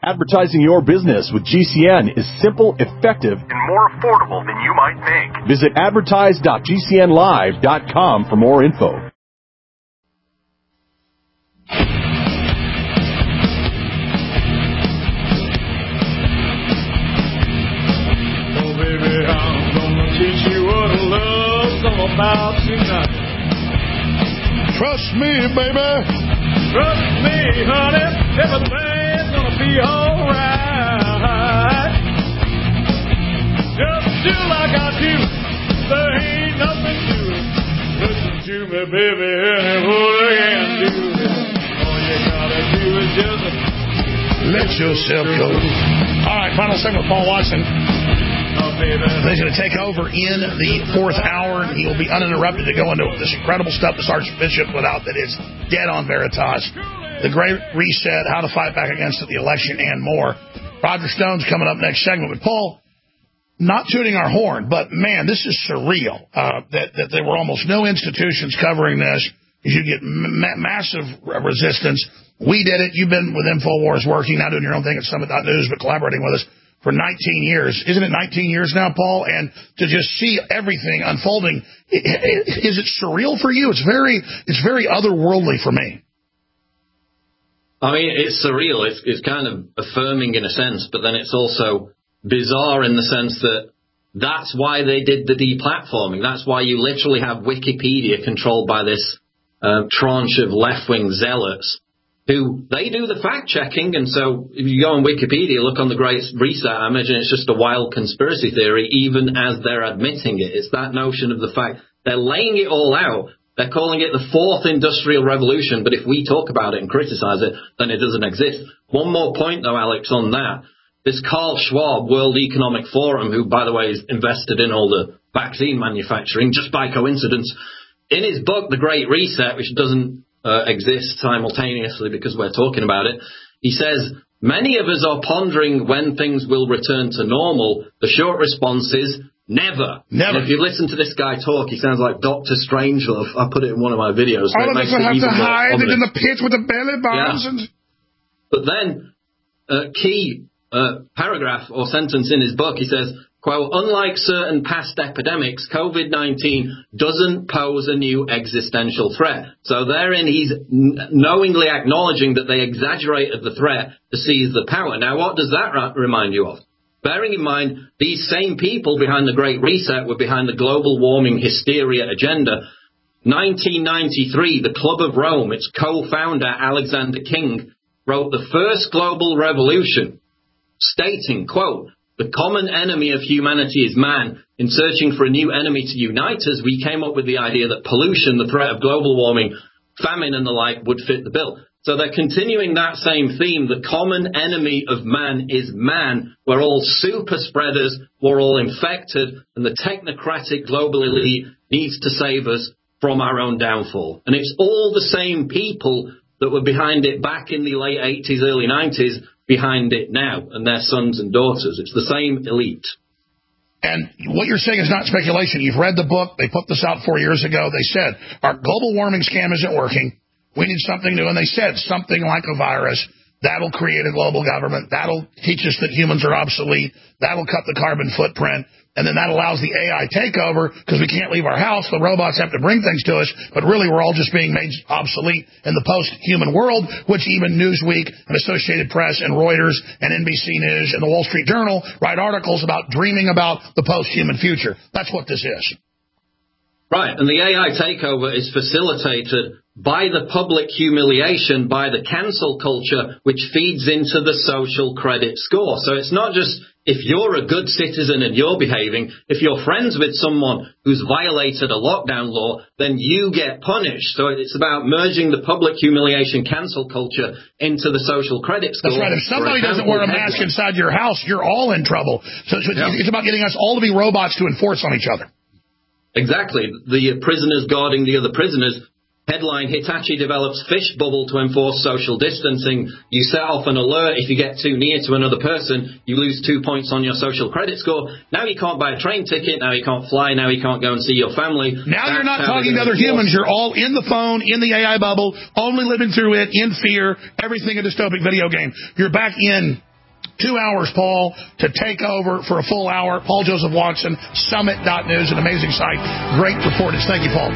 Advertising your business with GCN is simple, effective, and more affordable than you might think. Visit advertise.gcnlive.com for more info. Oh, baby, I'm gonna teach you what love's all about tonight. Trust me, baby. Trust me, honey, everything's gonna be alright. Just do like I do, there ain't nothing to it. Listen to me, baby, and what I can do. All you gotta do is just let yourself go. All right, final segment with Paul Watson. He's going to take over in the fourth hour. He will be uninterrupted to go into this incredible stuff that Sergeant Bishop put out that is dead on Veritas. The Great Reset, how to fight back against the election, and more. Roger Stone's coming up next segment. But Paul, not tooting our horn, but man, this is surreal that there were almost no institutions covering this. You get massive resistance. We did it. You've been with InfoWars working, not doing your own thing at Summit.News, but collaborating with us for 19 years. Isn't it 19 years now, Paul? And to just see everything unfolding, is it surreal for you? It's very otherworldly for me. I mean, it's surreal. It's kind of affirming in a sense, but then it's also bizarre in the sense that that's why they did the deplatforming. That's why you literally have Wikipedia controlled by this tranche of left-wing zealots who they do the fact-checking. And so if you go on Wikipedia, look on the Great Reset, I imagine it's just a wild conspiracy theory, even as they're admitting it. It's that notion of the fact they're laying it all out. They're calling it the fourth industrial revolution, but if we talk about it and criticize it, then it doesn't exist. One more point, though, Alex, on that. This Carl Schwab, World Economic Forum, who, by the way, is invested in all the vaccine manufacturing, just by coincidence, in his book, The Great Reset, which doesn't exist simultaneously because we're talking about it, he says, many of us are pondering when things will return to normal. The short response is never. Never. And if you listen to this guy talk, he sounds like Dr. Strangelove. I put it in one of my videos. All of us will have to hide in the pit with the belly bombs. Yeah. But then, key paragraph or sentence in his book, he says, quote, unlike certain past epidemics, COVID-19 doesn't pose a new existential threat. So therein he's knowingly acknowledging that they exaggerated the threat to seize the power. Now, what does that remind you of? Bearing in mind, these same people behind the Great Reset were behind the global warming hysteria agenda. 1993, the Club of Rome, its co-founder, Alexander King, wrote the first global revolution, stating, quote, the common enemy of humanity is man. In searching for a new enemy to unite us, we came up with the idea that pollution, the threat of global warming, famine and the like would fit the bill. So they're continuing that same theme. The common enemy of man is man. We're all super spreaders. We're all infected. And the technocratic global elite needs to save us from our own downfall. And it's all the same people that were behind it back in the late 80s, early 90s, behind it now, and their sons and daughters. It's the same elite. And what you're saying is not speculation. You've read the book. They put this out 4 years ago. They said, our global warming scam isn't working. We need something new. And they said something like a virus. That'll create a global government. That'll teach us that humans are obsolete. That'll cut the carbon footprint. And then that allows the AI takeover because we can't leave our house. The robots have to bring things to us. But really, we're all just being made obsolete in the post-human world, which even Newsweek and Associated Press and Reuters and NBC News and the Wall Street Journal write articles about dreaming about the post-human future. That's what this is. Right. And the AI takeover is facilitated by the public humiliation, by the cancel culture, which feeds into the social credit score. So it's not just if you're a good citizen and you're behaving, if you're friends with someone who's violated a lockdown law, then you get punished. So it's about merging the public humiliation cancel culture into the social credit score. That's right. If somebody doesn't wear a mask inside your house, you're all in trouble. So it's about getting us all to be robots to enforce on each other. Exactly. The prisoners guarding the other prisoners. Headline, Hitachi develops fish bubble to enforce social distancing. You set off an alert. If you get too near to another person, you lose 2 points on your social credit score. Now you can't buy a train ticket. Now you can't fly. Now you can't go and see your family. Now you're not talking to other humans. You're all in the phone, in the AI bubble, only living through it, in fear, everything a dystopic video game. You're back in 2 hours, Paul, to take over for a full hour. Paul Joseph Watson, Summit.news, an amazing site. Great reportage. Thank you, Paul.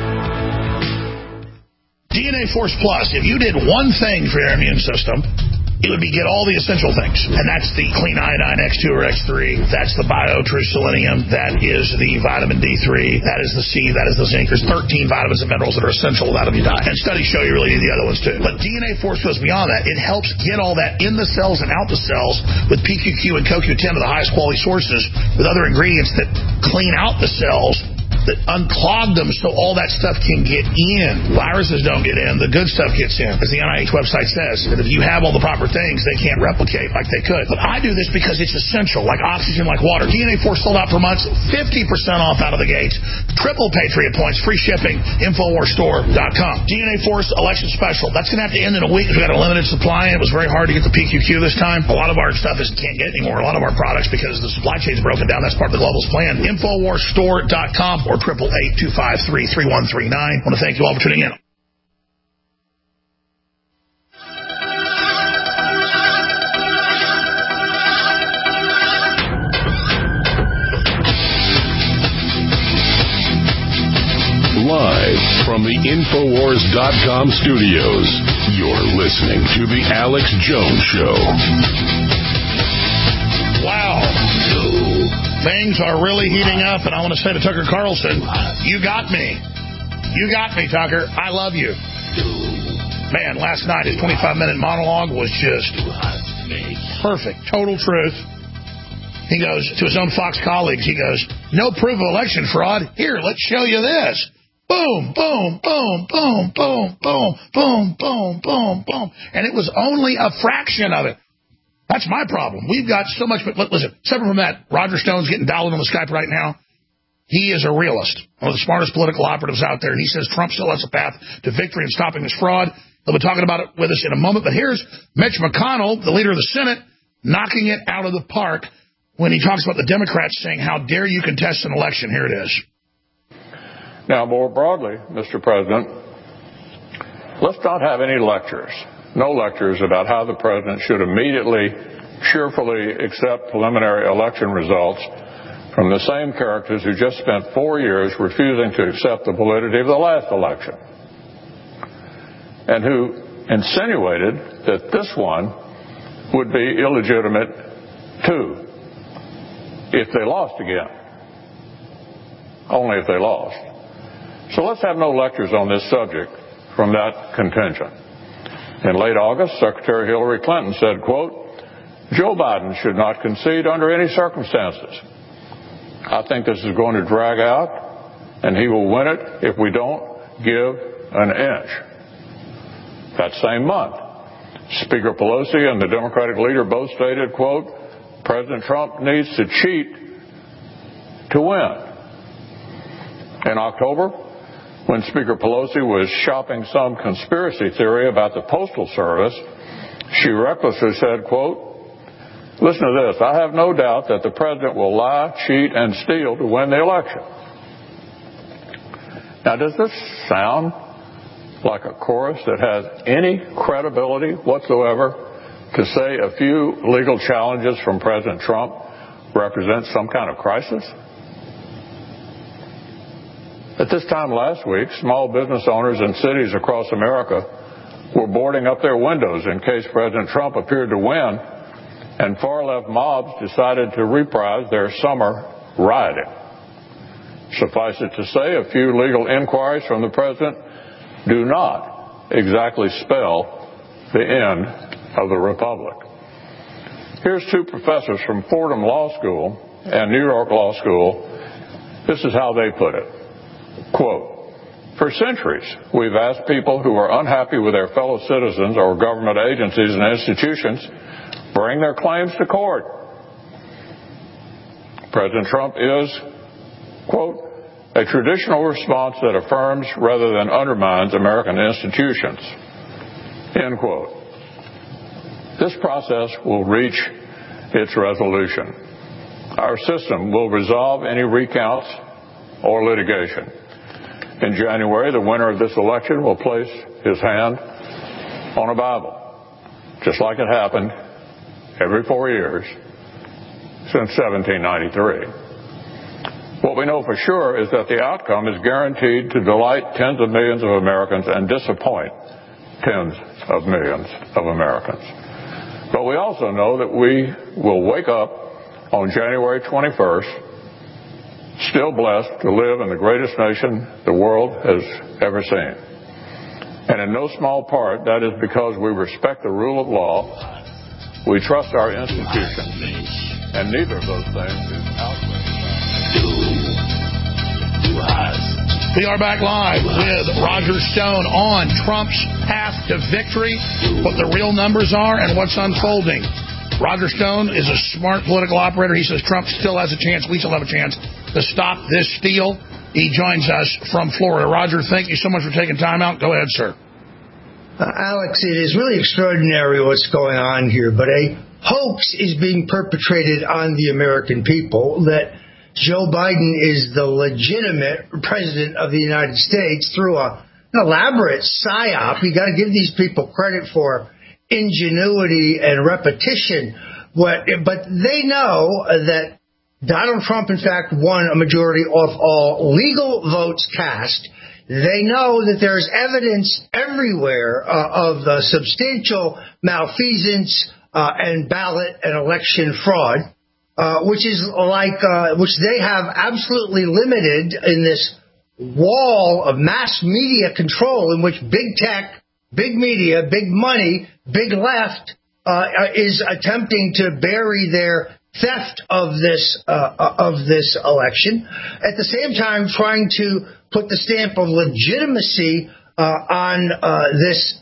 DNA Force Plus, if you did one thing for your immune system, it would be get all the essential things. And that's the clean iodine X2 or X3. That's the BioTrue Selenium. That is the vitamin D3. That is the C. That is the zinc. There's 13 vitamins and minerals that are essential without them you die. And studies show you really need the other ones too. But DNA Force goes beyond that. It helps get all that in the cells and out the cells with PQQ and CoQ10 of the highest quality sources with other ingredients that clean out the cells, that unclog them so all that stuff can get in. Viruses don't get in. The good stuff gets in. As the NIH website says, that if you have all the proper things, they can't replicate like they could. But I do this because it's essential, like oxygen, like water. DNA Force sold out for months, 50% off out of the gates. Triple Patriot points, free shipping, InfoWarsStore.com. DNA Force election special. That's going to have to end in a week because we got a limited supply, and it was very hard to get the PQQ this time. A lot of our stuff can't get anymore, a lot of our products, because the supply chain's broken down. That's part of the global's plan. InfoWarsStore.com or 888-253-3139. I want to thank you all for tuning in. Live from the Infowars.com studios, you're listening to The Alex Jones Show. Wow. Things are really heating up, and I want to say to Tucker Carlson, you got me. You got me, Tucker. I love you. Man, last night his 25-minute monologue was just perfect. Total truth. He goes to his own Fox colleagues, he goes, no proof of election fraud. Here, let's show you this. Boom, boom, boom, boom, boom, boom, boom, boom, boom, boom. And it was only a fraction of it. That's my problem. We've got so much. But listen, separate from that, Roger Stone's getting dialed in on the Skype right now. He is a realist, one of the smartest political operatives out there. And he says Trump still has a path to victory in stopping this fraud. He'll be talking about it with us in a moment. But here's Mitch McConnell, the leader of the Senate, knocking it out of the park when he talks about the Democrats saying, how dare you contest an election. Here it is. Now, more broadly, Mr. President, let's not have any lectures. No lectures about how the president should immediately, cheerfully accept preliminary election results from the same characters who just spent 4 years refusing to accept the validity of the last election, and who insinuated that this one would be illegitimate too, if they lost again. Only if they lost. So let's have no lectures on this subject from that contingent. In late August, Secretary Hillary Clinton said, quote, Joe Biden should not concede under any circumstances. I think this is going to drag out, and he will win it if we don't give an inch. That same month, Speaker Pelosi and the Democratic leader both stated, quote, President Trump needs to cheat to win. In October, when Speaker Pelosi was shopping some conspiracy theory about the Postal Service, she recklessly said, quote, listen to this, I have no doubt that the president will lie, cheat, and steal to win the election. Now, does this sound like a chorus that has any credibility whatsoever to say a few legal challenges from President Trump represent some kind of crisis? At this time last week, small business owners in cities across America were boarding up their windows in case President Trump appeared to win, and far-left mobs decided to reprise their summer rioting. Suffice it to say, a few legal inquiries from the president do not exactly spell the end of the republic. Here's two professors from Fordham Law School and New York Law School. This is how they put it. Quote, for centuries, we've asked people who are unhappy with their fellow citizens or government agencies and institutions bring their claims to court. President Trump is, quote, a traditional response that affirms rather than undermines American institutions, end quote. This process will reach its resolution. Our system will resolve any recounts or litigation. In January, the winner of this election will place his hand on a Bible, just like it happened every 4 years since 1793. What we know for sure is that the outcome is guaranteed to delight tens of millions of Americans and disappoint tens of millions of Americans. But we also know that we will wake up on January 21st still blessed to live in the greatest nation the world has ever seen. And in no small part, that is because we respect the rule of law, we trust our institutions, and neither of those things is outraged. We are back live with Roger Stone on Trump's path to victory, what the real numbers are, and what's unfolding. Roger Stone is a smart political operator. He says Trump still has a chance. We still have a chance to stop this steal. He joins us from Florida. Roger, thank you so much for taking time out. Go ahead, sir. Alex, it is really extraordinary what's going on here, but a hoax is being perpetrated on the American people that Joe Biden is the legitimate president of the United States through an elaborate psyop. You got to give these people credit for ingenuity and repetition. But they know that Donald Trump, in fact, won a majority of all legal votes cast. They know that there's evidence everywhere of the substantial malfeasance and ballot and election fraud. Which they have absolutely limited in this wall of mass media control in which big tech, big media, big money, big left is attempting to bury their theft of this election. At the same time, trying to put the stamp of legitimacy on this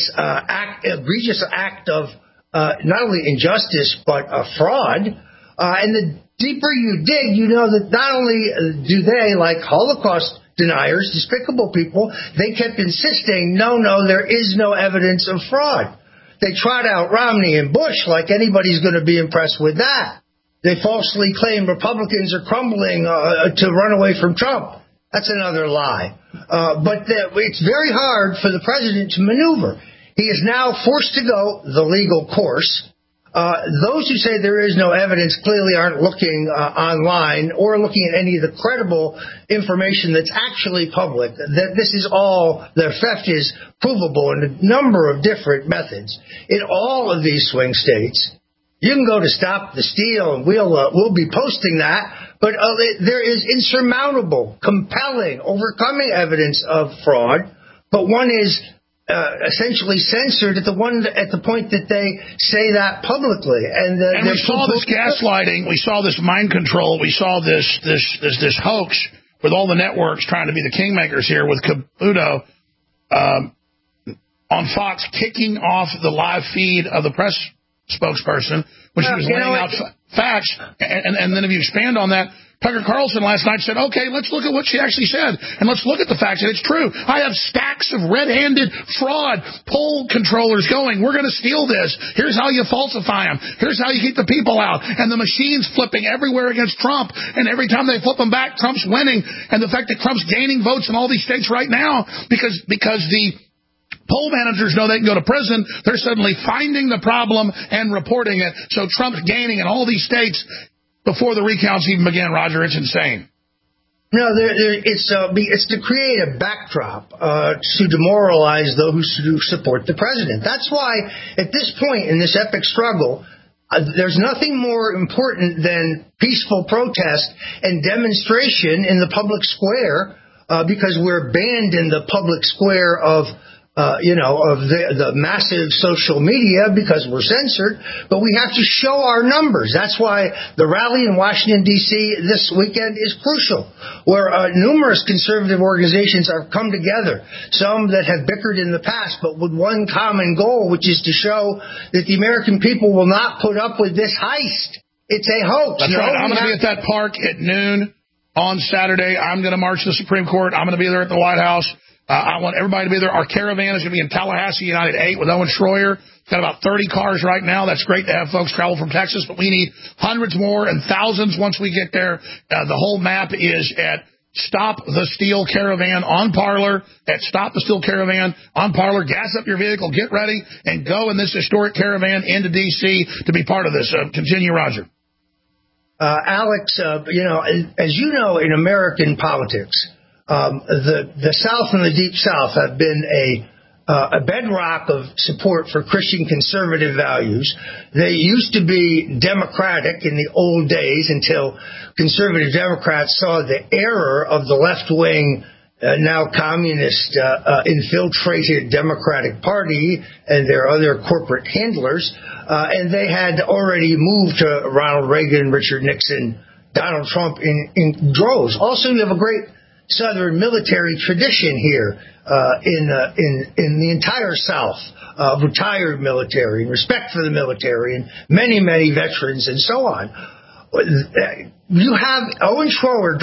egregious act of not only injustice but fraud. And the deeper you dig, you know that not only do they, like Holocaust deniers, despicable people, they kept insisting, no, there is no evidence of fraud. They trot out Romney and Bush like anybody's going to be impressed with that. They falsely claim Republicans are crumbling to run away from Trump. That's another lie. But it's very hard for the president to maneuver. He is now forced to go the legal course. Those who say there is no evidence clearly aren't looking online or looking at any of the credible information that's actually public. That this is all, their theft is provable in a number of different methods. In all of these swing states, you can go to Stop the Steal, and we'll be posting that. But there is insurmountable, compelling, overcoming evidence of fraud. But one is essentially censored at the point that they say that publicly, and we saw this gaslighting, we saw this mind control, we saw this hoax with all the networks trying to be the kingmakers here, with Caputo on Fox kicking off the live feed of the press spokesperson when she was laying out facts, and then if you expand on that, Tucker Carlson last night said, okay, let's look at what she actually said, and let's look at the facts, and it's true. I have stacks of red-handed fraud poll controllers going. We're going to steal this. Here's how you falsify them. Here's how you keep the people out. And the machine's flipping everywhere against Trump, and every time they flip them back, Trump's winning. And the fact that Trump's gaining votes in all these states right now because the poll managers know they can go to prison, they're suddenly finding the problem and reporting it. So Trump's gaining in all these states before the recounts even began, Roger. It's insane. No, it's to create a backdrop to demoralize those who support the president. That's why, at this point in this epic struggle, there's nothing more important than peaceful protest and demonstration in the public square, because we're banned in the public square of the massive social media because we're censored, but we have to show our numbers. That's why the rally in Washington, D.C. this weekend is crucial, where numerous conservative organizations have come together, some that have bickered in the past, but with one common goal, which is to show that the American people will not put up with this heist. It's a hoax. That's right. I'm going to be at that park at noon on Saturday. I'm going to march to the Supreme Court. I'm going to be there at the White House. I want everybody to be there. Our caravan is going to be in Tallahassee United 8 with Owen Schroyer. Got about 30 cars right now. That's great to have folks travel from Texas, but we need hundreds more and thousands once we get there. The whole map is at Stop the Steal Caravan on Parler, at Stop the Steal Caravan on Parler. Gas up your vehicle, get ready, and go in this historic caravan into D.C. to be part of this. Continue, Roger. Alex, as you know, in American politics, the South and the Deep South have been a bedrock of support for Christian conservative values. They used to be democratic in the old days until conservative Democrats saw the error of the left-wing, now communist, infiltrated Democratic Party and their other corporate handlers, and they had already moved to Ronald Reagan, Richard Nixon, Donald Trump in droves. Also, you have a great Southern military tradition here in the entire South, retired military and respect for the military and many, many veterans and so on. You have Owen Schroyer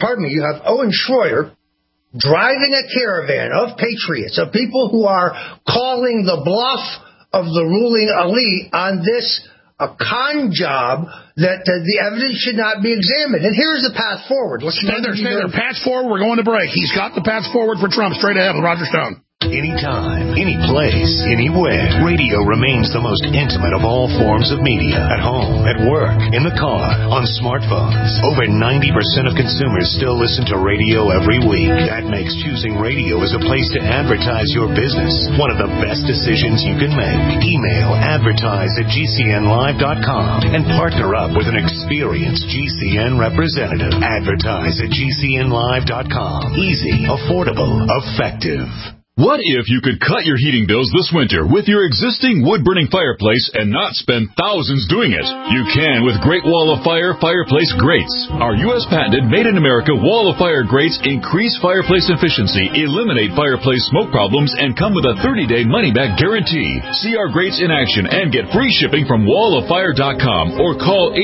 driving a caravan of patriots, of people who are calling the bluff of the ruling elite on this a con job that the evidence should not be examined. And here's the path forward. Stay there. Path forward. We're going to break. He's got the path forward for Trump. Straight ahead with Roger Stone. Anytime, any place, anywhere. Radio remains the most intimate of all forms of media. At home, at work, in the car, on smartphones. Over 90% of consumers still listen to radio every week. That makes choosing radio as a place to advertise your business one of the best decisions you can make. Email advertise@gcnlive.com and partner up with an experienced GCN representative. Advertise@gcnlive.com. Easy, affordable, effective. What if you could cut your heating bills this winter with your existing wood-burning fireplace and not spend thousands doing it? You can with Great Wall of Fire fireplace grates. Our U.S. patented made-in-America Wall of Fire grates increase fireplace efficiency, eliminate fireplace smoke problems, and come with a 30-day money-back guarantee. See our grates in action and get free shipping from walloffire.com or call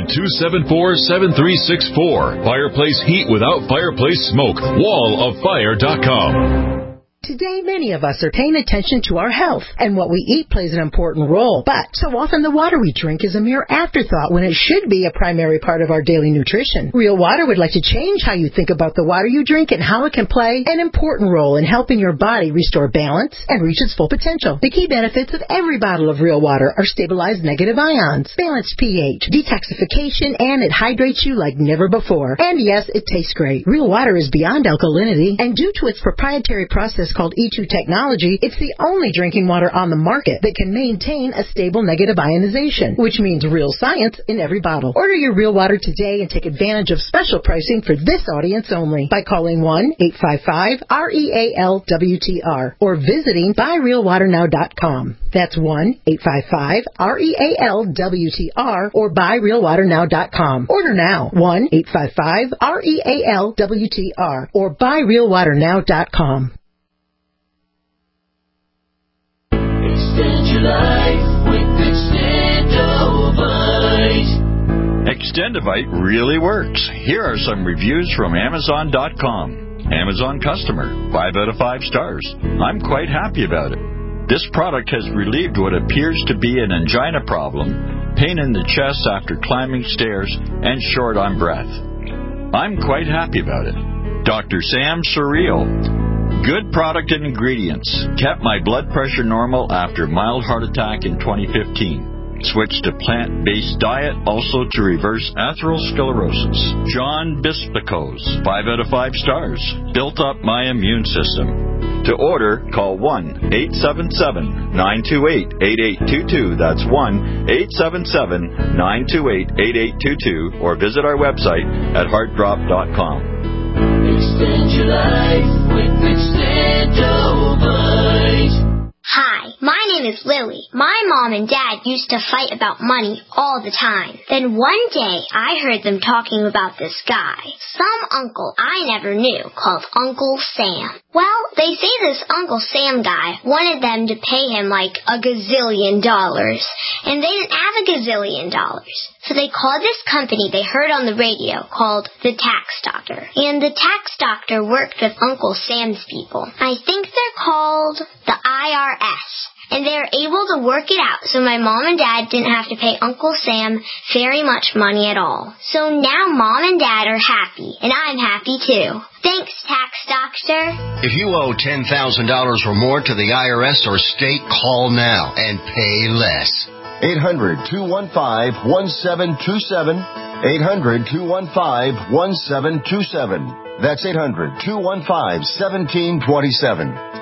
800-274-7364. Fireplace heat without fireplace smoke. walloffire.com. Today, many of us are paying attention to our health, and what we eat plays an important role. But so often the water we drink is a mere afterthought when it should be a primary part of our daily nutrition. Real Water would like to change how you think about the water you drink and how it can play an important role in helping your body restore balance and reach its full potential. The key benefits of every bottle of Real Water are stabilized negative ions, balanced pH, detoxification, and it hydrates you like never before. And yes, it tastes great. Real Water is beyond alkalinity, and due to its proprietary process called E2 technology, it's the only drinking water on the market that can maintain a stable negative ionization, which means real science in every bottle. Order your Real Water today and take advantage of special pricing for this audience only by calling 1-855-REAL-WTR or visiting buyrealwaternow.com. That's 1-855-REAL-WTR or buyrealwaternow.com. Order now. 1-855-REAL-WTR or buyrealwaternow.com. Extend your life with Extendovite. Extendovite really works. Here are some reviews from Amazon.com. Amazon customer, 5 out of 5 stars. I'm quite happy about it. This product has relieved what appears to be an angina problem, pain in the chest after climbing stairs, and short on breath. I'm quite happy about it. Dr. Sam Surreal. Good product and ingredients. Kept my blood pressure normal after mild heart attack in 2015. Switched to plant-based diet, also to reverse atherosclerosis. John Bispicos, 5 out of 5 stars. Built up my immune system. To order, call 1-877-928-8822. That's 1-877-928-8822. Or visit our website at heartdrop.com. Extend your life with Extendovite. Hi, my name is Lily. My mom and dad used to fight about money all the time. Then one day, I heard them talking about this guy, some uncle I never knew, called Uncle Sam. Well, they say this Uncle Sam guy wanted them to pay him like $1 gazillion, and they didn't have $1 gazillion. So they called this company they heard on the radio called the Tax Doctor. And the Tax Doctor worked with Uncle Sam's people. I think they're called the IRS. and they are able to work it out so my mom and dad didn't have to pay Uncle Sam very much money at all. So now Mom and Dad are happy, and I'm happy too. Thanks, Tax Doctor. If you owe $10,000 or more to the IRS or state, call now and pay less. 800-215-1727. 800-215-1727. That's 800-215-1727.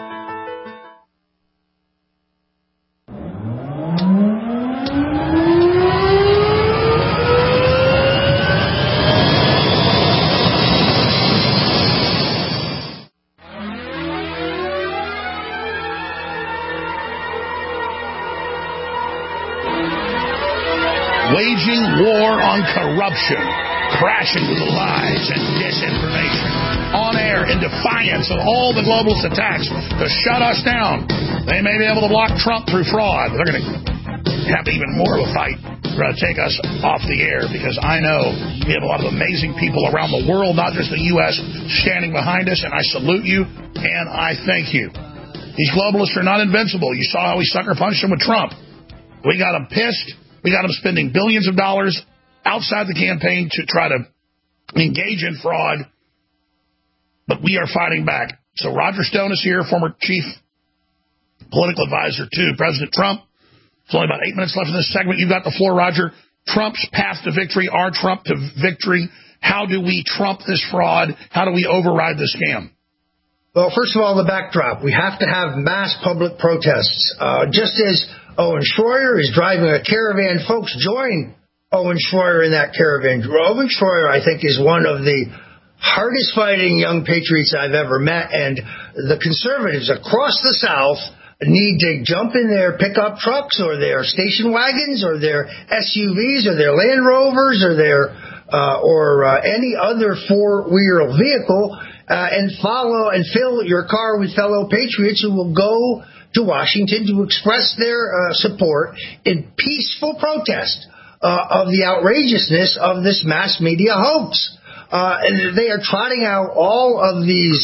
Waging war on corruption, crashing with lies and disinformation, on air in defiance of all the globalist attacks to shut us down. They may be able to block Trump through fraud. They're going to have even more of a fight to take us off the air, because I know we have a lot of amazing people around the world, not just the U.S., standing behind us, and I salute you and I thank you. These globalists are not invincible. You saw how we sucker punched them with Trump. We got them pissed. We got them spending billions of dollars outside the campaign to try to engage in fraud. But we are fighting back. So Roger Stone is here, former chief political advisor to President Trump. There's only about 8 minutes left in this segment. You've got the floor, Roger. Trump's path to victory, our Trump to victory. How do we trump this fraud? How do we override the scam? Well, first of all, the backdrop. We have to have mass public protests. Just as Owen Schroyer is driving a caravan, folks, join Owen Schroyer in that caravan. Owen Schroyer, I think, is one of the hardest fighting young patriots I've ever met, and the conservatives across the South need to jump in their pickup trucks or their station wagons or their SUVs or their Land Rovers or their any other four-wheel vehicle and follow and fill your car with fellow patriots who will go to Washington to express their support in peaceful protest of the outrageousness of this mass media hoax. And they are trotting out all of these,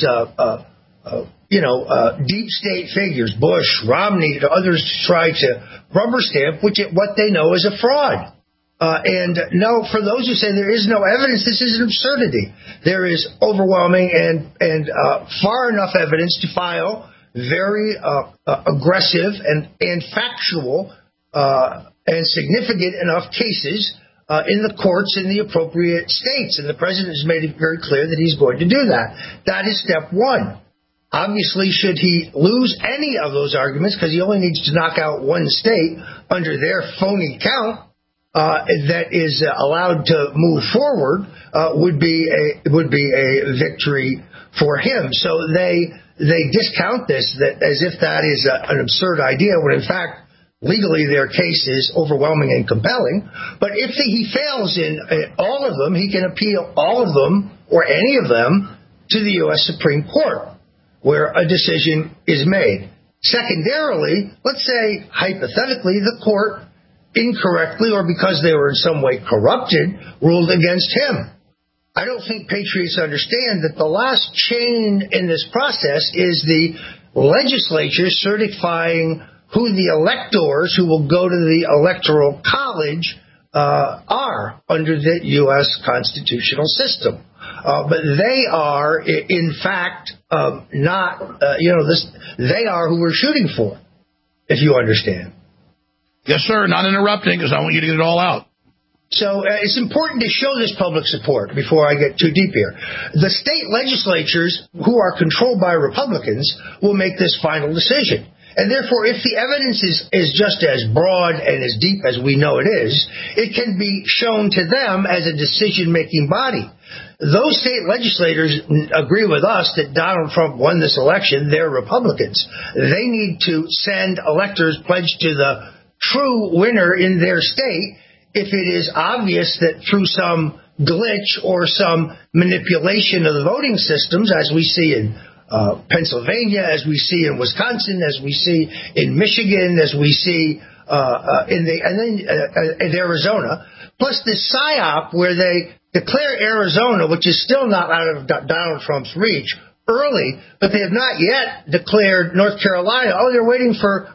deep state figures, Bush, Romney, to others to try to rubber stamp what they know is a fraud. And no, for those who say there is no evidence, this is an absurdity. There is overwhelming and far enough evidence to file very aggressive and factual and significant enough cases in the courts in the appropriate states. And the president has made it very clear that he's going to do that. That is step one. Obviously, should he lose any of those arguments, because he only needs to knock out one state under their phony count, that is allowed to move forward, would be a victory for him. So they discount this as if that is an absurd idea, when in fact legally their case is overwhelming and compelling. But if he fails in all of them, he can appeal all of them or any of them to the U.S. Supreme Court, where a decision is made. Secondarily, let's say hypothetically the court incorrectly or because they were in some way corrupted ruled against him. I don't think patriots understand that the last chain in this process is the legislature certifying who the electors who will go to the Electoral College are under the U.S. constitutional system. But they are, in fact, not, they are who we're shooting for, if you understand. Yes, sir. Not interrupting, because I want you to get it all out. So it's important to show this public support before I get too deep here. The state legislatures, who are controlled by Republicans, will make this final decision. And therefore, if the evidence is just as broad and as deep as we know it is, it can be shown to them as a decision-making body. Those state legislators agree with us that Donald Trump won this election. They're Republicans. They need to send electors pledged to the true winner in their state if it is obvious that through some glitch or some manipulation of the voting systems, as we see in Pennsylvania, as we see in Wisconsin, as we see in Michigan, as we see in Arizona, plus this PSYOP where they declare Arizona, which is still not out of Donald Trump's reach, early, but they have not yet declared North Carolina. Oh, they're waiting for,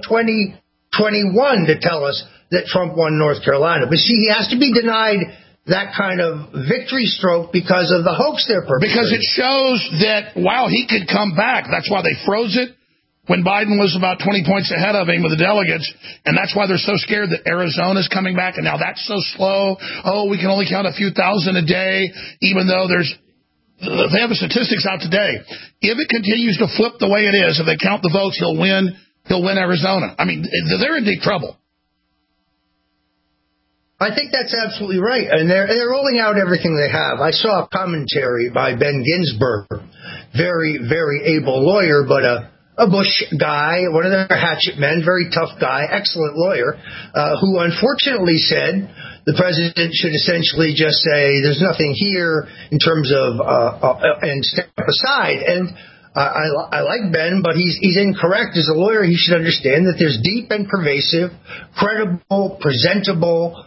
2021 to tell us that Trump won North Carolina. But see, he has to be denied that kind of victory stroke because of the hoax they're perpetrating. Because it shows that, wow, he could come back. That's why they froze it when Biden was about 20 points ahead of him with the delegates, and that's why they're so scared that Arizona's coming back, and now that's so slow. Oh, we can only count a few thousand a day, even though they have the statistics out today. If it continues to flip the way it is, if they count the votes, he'll win Arizona. I mean, they're in deep trouble. I think that's absolutely right, and they're rolling out everything they have. I saw a commentary by Ben Ginsberg, very, very able lawyer, but a Bush guy, one of their hatchet men, very tough guy, excellent lawyer, who unfortunately said the president should essentially just say there's nothing here in terms of and step aside. And I like Ben, but he's incorrect. As a lawyer, he should understand that there's deep and pervasive, credible, presentable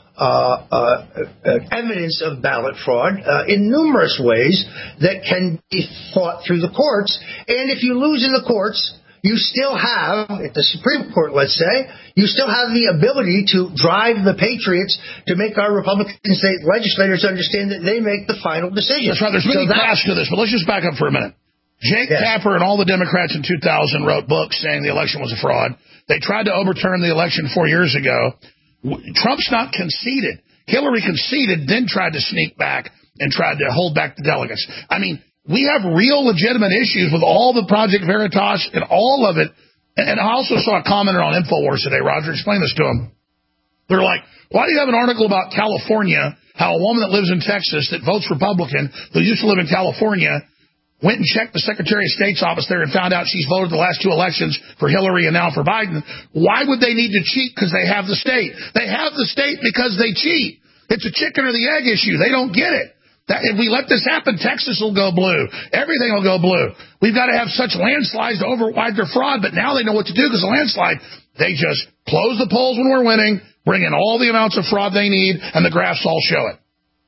evidence of ballot fraud in numerous ways that can be fought through the courts. And if you lose in the courts, you still have, at the Supreme Court, let's say, you still have the ability to drive the patriots to make our Republican state legislators understand that they make the final decision. That's right. There's many paths to this, but let's just back up for a minute. Jake Tapper and all the Democrats in 2000 wrote books saying the election was a fraud. They tried to overturn the election 4 years ago. Trump's not conceded. Hillary conceded, then tried to sneak back and tried to hold back the delegates. I mean, we have real legitimate issues with all the Project Veritas and all of it. And I also saw a commenter on InfoWars today, Roger, explain this to him. They're like, why do you have an article about California, how a woman that lives in Texas that votes Republican, who used to live in California, went and checked the Secretary of State's office there and found out she's voted the last two elections for Hillary and now for Biden. Why would they need to cheat? Because they have the state. They have the state because they cheat. It's a chicken or the egg issue. They don't get it. If we let this happen, Texas will go blue. Everything will go blue. We've got to have such landslides to override their fraud, but now they know what to do because the landslide, they just close the polls when we're winning, bring in all the amounts of fraud they need, and the graphs all show it.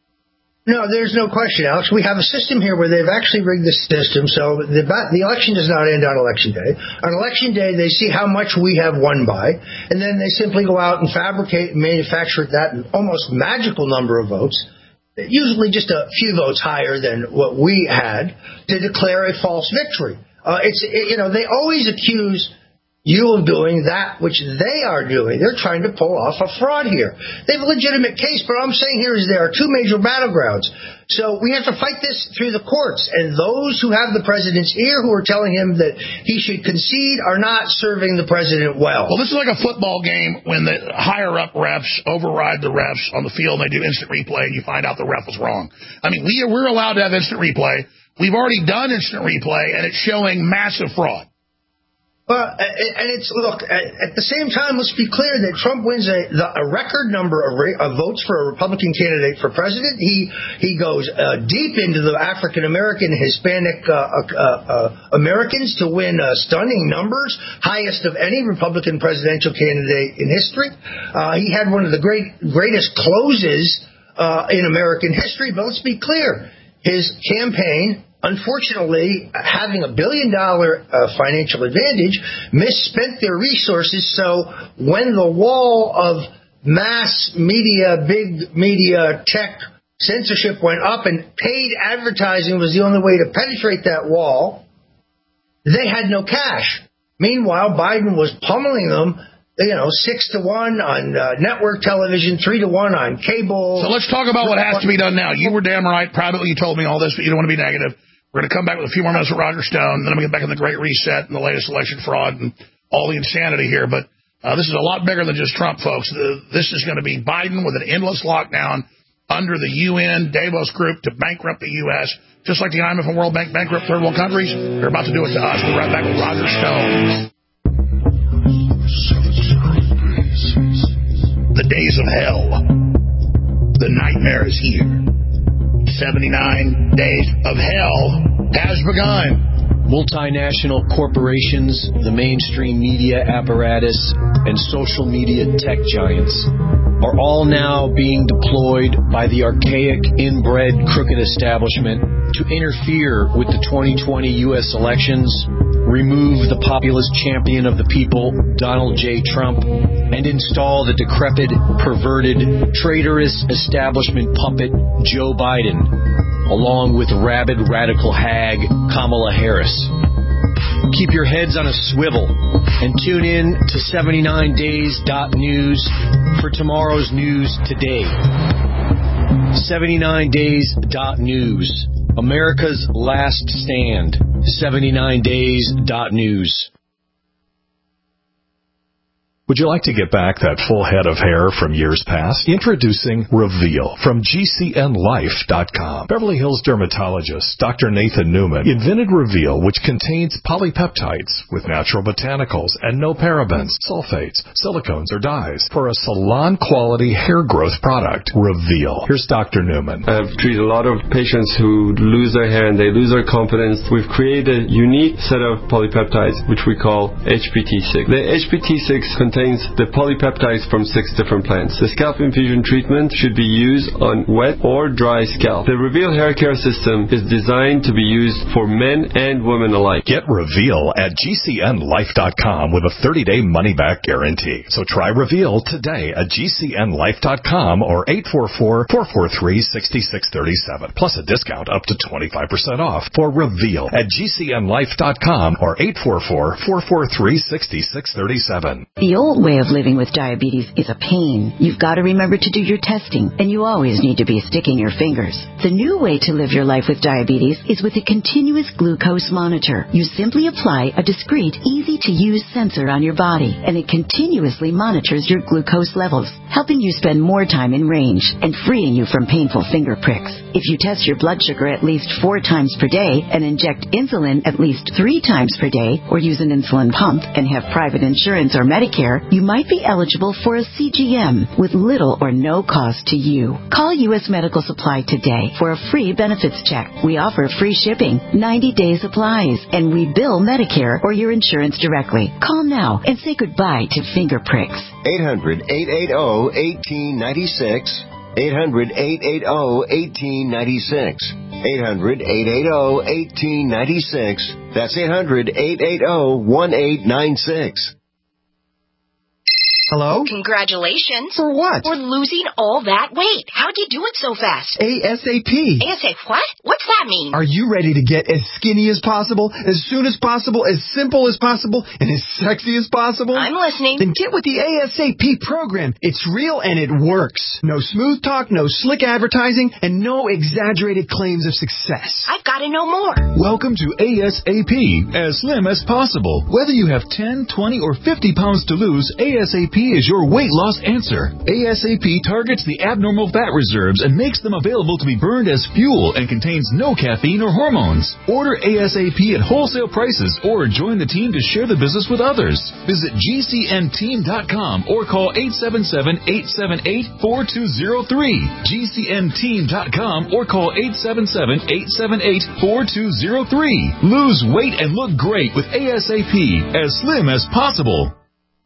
No, there's no question, Alex. We have a system here where they've actually rigged the system, so the election does not end on Election Day. On Election Day, they see how much we have won by, and then they simply go out and fabricate and manufacture that almost magical number of votes, usually just a few votes higher than what we had, to declare a false victory. They always accuse you of doing that which they are doing. They're trying to pull off a fraud here. They have a legitimate case, but what I'm saying here is there are two major battlegrounds. So we have to fight this through the courts, and those who have the president's ear, who are telling him that he should concede, are not serving the president well. Well, this is like a football game when the higher-up refs override the refs on the field, and they do instant replay, and you find out the ref was wrong. I mean, we're allowed to have instant replay. We've already done instant replay, and it's showing massive fraud. Well, and at the same time, let's be clear that Trump wins a record number of votes for a Republican candidate for president. He goes deep into the African American, Hispanic Americans to win stunning numbers, highest of any Republican presidential candidate in history. He had one of the greatest closes in American history. But let's be clear, his campaign, unfortunately, having $1 billion financial advantage, misspent their resources. So when the wall of mass media, big media, tech censorship went up and paid advertising was the only way to penetrate that wall, they had no cash. Meanwhile, Biden was pummeling them, 6-1 on network television, 3-1 on cable. So let's talk about what has to be done now. You were damn right. Privately, you told me all this, but you don't want to be negative. We're going to come back with a few more minutes with Roger Stone, then I'm going to get back in the Great Reset and the latest election fraud and all the insanity here. But this is a lot bigger than just Trump, folks. This is going to be Biden with an endless lockdown under the UN Davos group to bankrupt the U.S., just like the IMF and World Bank bankrupt third world countries. They're about to do it to us. We'll be right back with Roger Stone. The days of hell. The nightmare is here. 79 days of hell has begun. Multinational corporations, the mainstream media apparatus, and social media tech giants are all now being deployed by the archaic, inbred, crooked establishment to interfere with the 2020 U.S. elections, remove the populist champion of the people, Donald J. Trump, and install the decrepit, perverted, traitorous establishment puppet, Joe Biden, along with rabid radical hag, Kamala Harris. Keep your heads on a swivel and tune in to 79days.news for tomorrow's news today. 79days.news. America's last stand. 79days.news. Would you like to get back that full head of hair from years past? Introducing Reveal from GCNLife.com. Beverly Hills dermatologist Dr. Nathan Newman invented Reveal, which contains polypeptides with natural botanicals and no parabens, sulfates, silicones, or dyes for a salon-quality hair growth product. Reveal. Here's Dr. Newman. I've treated a lot of patients who lose their hair and they lose their confidence. We've created a unique set of polypeptides, which we call HPT6. The HPT6 contains the polypeptides from 6 different plants. The scalp infusion treatment should be used on wet or dry scalp. The Reveal hair care system is designed to be used for men and women alike. Get Reveal at GCNLife.com with a 30-day money-back guarantee. So try Reveal today at GCNLife.com or 844-443-6637. Plus a discount up to 25% off for Reveal at GCNLife.com or 844-443-6637. The old way of living with diabetes is a pain. You've got to remember to do your testing, and you always need to be sticking your fingers. The new way to live your life with diabetes is with a continuous glucose monitor. You simply apply a discreet, easy-to-use sensor on your body, and it continuously monitors your glucose levels, helping you spend more time in range and freeing you from painful finger pricks. If you test your blood sugar at least 4 times per day and inject insulin at least 3 times per day, or use an insulin pump and have private insurance or Medicare, you might be eligible for a CGM with little or no cost to you. Call U.S. Medical Supply today for a free benefits check. We offer free shipping, 90-day supplies, and we bill Medicare or your insurance directly. Call now and say goodbye to finger pricks. 800-880-1896. 800-880-1896. 800-880-1896. That's 800-880-1896. Hello? Congratulations. For what? For losing all that weight. How'd you do it so fast? ASAP. ASAP what? What's that mean? Are you ready to get as skinny as possible, as soon as possible, as simple as possible, and as sexy as possible? I'm listening. Then get with the ASAP program. It's real and it works. No smooth talk, no slick advertising, and no exaggerated claims of success. I've got to know more. Welcome to ASAP, as slim as possible. Whether you have 10, 20, or 50 pounds to lose, ASAP is your weight loss answer. ASAP targets the abnormal fat reserves and makes them available to be burned as fuel and contains no caffeine or hormones. Order ASAP at wholesale prices or join the team to share the business with others. Visit GCNteam.com or call 877-878-4203. GCNteam.com or call 877-878-4203. Lose weight and look great with ASAP, as slim as possible.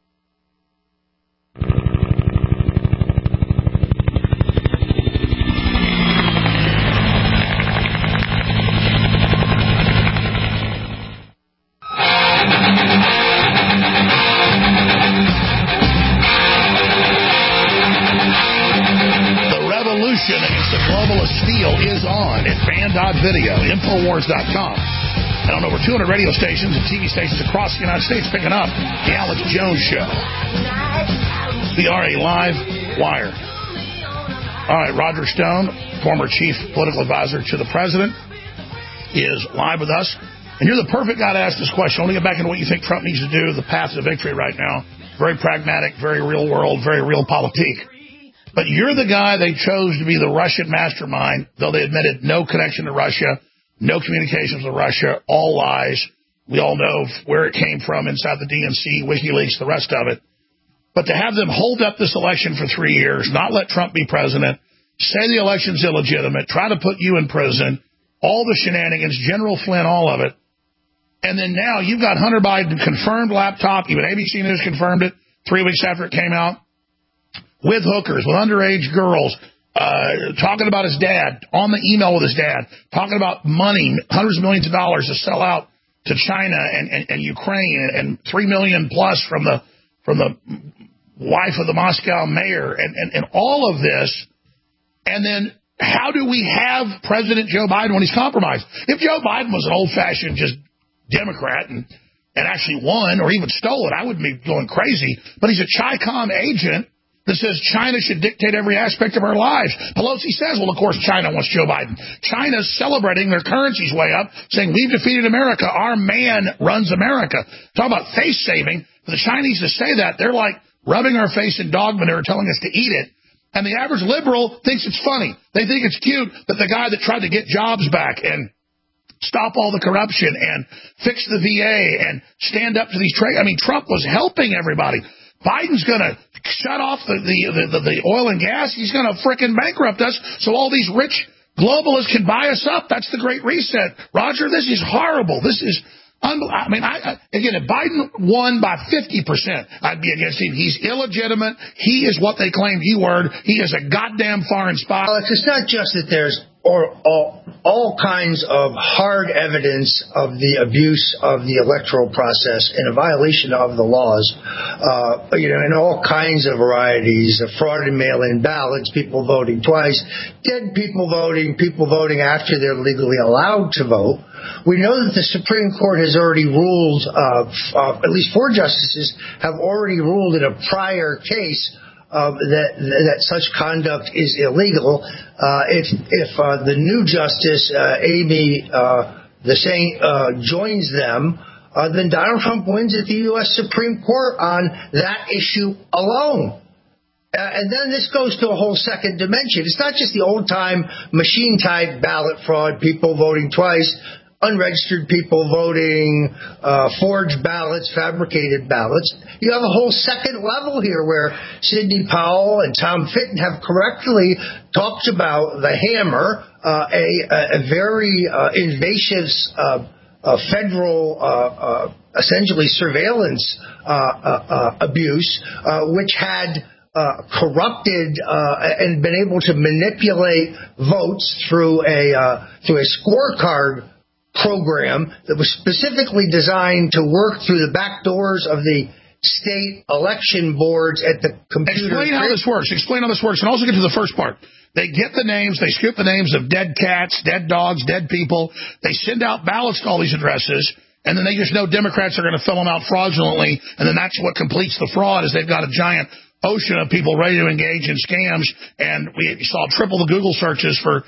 Video, Infowars.com, and on over 200 radio stations and TV stations across the United States picking up the Alex Jones Show. We are a live wire. All right, Roger Stone, former chief political advisor to the president, is live with us. And you're the perfect guy to ask this question. I want to get back into what you think Trump needs to do, the path to victory right now. Very pragmatic, very real world, very real politique. But you're the guy they chose to be the Russian mastermind, though they admitted no connection to Russia, no communications with Russia, all lies. We all know where it came from inside the DNC, WikiLeaks, the rest of it. But to have them hold up this election for 3 years, not let Trump be president, say the election's illegitimate, try to put you in prison, all the shenanigans, General Flynn, all of it. And then now you've got Hunter Biden confirmed laptop, even ABC News confirmed it 3 weeks after it came out. with hookers, with underage girls, talking about his dad, on the email with his dad, talking about money, hundreds of millions of dollars to sell out to China and Ukraine, and $3 million plus from the wife of the Moscow mayor, and all of this. And then how do we have President Joe Biden when he's compromised? If Joe Biden was an old-fashioned just Democrat and actually won or even stole it, I wouldn't be going crazy. But he's a Chi-Com agent that says China should dictate every aspect of our lives. Pelosi says, well, of course, China wants Joe Biden. China's celebrating their currency's way up, saying, we've defeated America. Our man runs America. Talk about face saving. For the Chinese to say that, they're like rubbing our face in dog manure, telling us to eat it. And the average liberal thinks it's funny. They think it's cute that the guy that tried to get jobs back and stop all the corruption and fix the VA and stand up to these trade. I mean, Trump was helping everybody. Biden's going to shut off the oil and gas. He's going to frickin' bankrupt us so all these rich globalists can buy us up. That's the Great Reset. Roger, this is horrible. This is unbelievable. I mean, again, if Biden won by 50%, I'd be against him. He's illegitimate. He is what they claimed he were. He is a goddamn foreign spy. Alex, it's not just that there's all kinds of hard evidence of the abuse of the electoral process and a violation of the laws, in all kinds of varieties, of fraud in mail-in ballots, people voting twice, dead people voting after they're legally allowed to vote. We know that the Supreme Court has already ruled, at least 4 justices have already ruled in a prior case that such conduct is illegal. If the new justice, Amy the Saint, joins them, then Donald Trump wins at the U.S. Supreme Court on that issue alone. And then this goes to a whole second dimension. It's not just the old-time machine-type ballot fraud, people voting twice, unregistered people voting, forged ballots, fabricated ballots. You have a whole second level here where Sidney Powell and Tom Fitton have correctly talked about the hammer, a very invasive federal, essentially surveillance abuse, which had corrupted and been able to manipulate votes through a scorecard program that was specifically designed to work through the back doors of the state election boards at the computer. Explain how this works. And also get to the first part. They get the names, they scoop the names of dead cats, dead dogs, dead people. They send out ballots to all these addresses, and then they just know Democrats are going to fill them out fraudulently, and then that's what completes the fraud, is they've got a giant ocean of people ready to engage in scams, and we saw triple the Google searches for,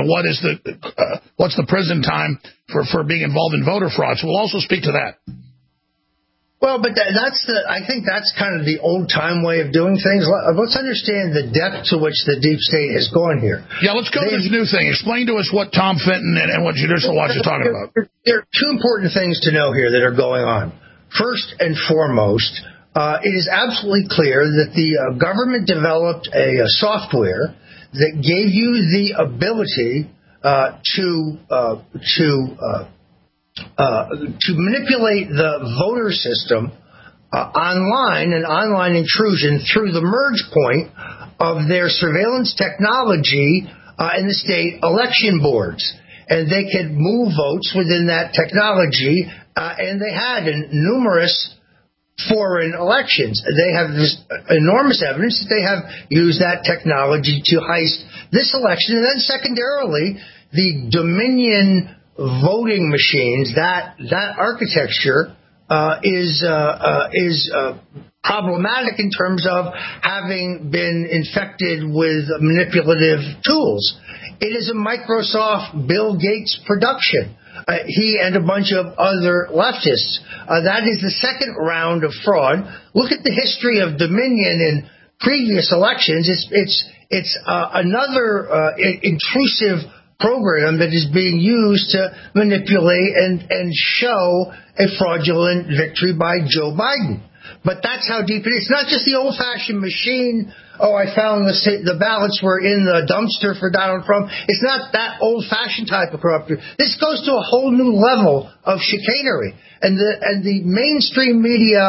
what's the prison time for being involved in voter fraud. So we'll also speak to that. Well, but I think that's kind of the old-time way of doing things. Let's understand the depth to which the deep state has gone here. Yeah, let's go to this new thing. Explain to us what Tom Fitton and what Judicial Watch is talking about. There are 2 important things to know here that are going on. First and foremost, it is absolutely clear that the government developed a software that gave you the ability to manipulate the voter system online, an online intrusion through the merge point of their surveillance technology in the state election boards. And they could move votes within that technology, and they had numerous foreign elections. They have this enormous evidence that they have used that technology to heist this election. And then secondarily, the Dominion voting machines, that architecture is problematic in terms of having been infected with manipulative tools. It is a Microsoft Bill Gates production. He and a bunch of other leftists. That is the second round of fraud. Look at the history of Dominion in previous elections. It's another intrusive program that is being used to manipulate and show a fraudulent victory by Joe Biden. But that's how deep it is. It's not just the old-fashioned machine. Oh, I found the ballots were in the dumpster for Donald Trump. It's not that old-fashioned type of corruption. This goes to a whole new level of chicanery. And the mainstream media